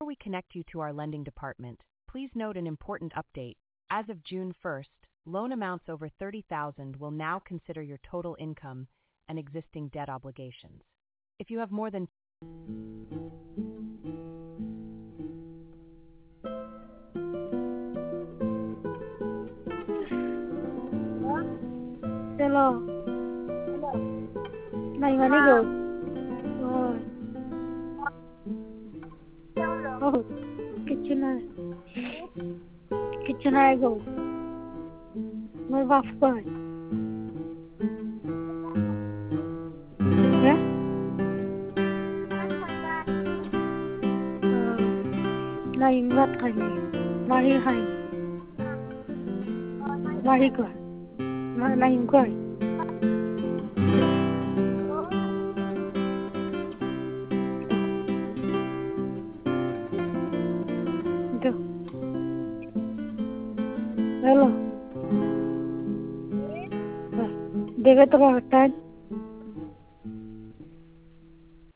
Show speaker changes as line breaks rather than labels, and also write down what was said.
Before we connect you to our lending department, please note an important update. As of June 1st, loan amounts over 30,000 will now consider your total income and existing debt obligations. If you have more than
Hello. Mày mà đi rồi. Rồi. Oh, kitchen I go. Mới vào rồi. Yeah? Này ngắt hành. Mày hành. Mày coi. Mày coi. Hello. Debe trabajar.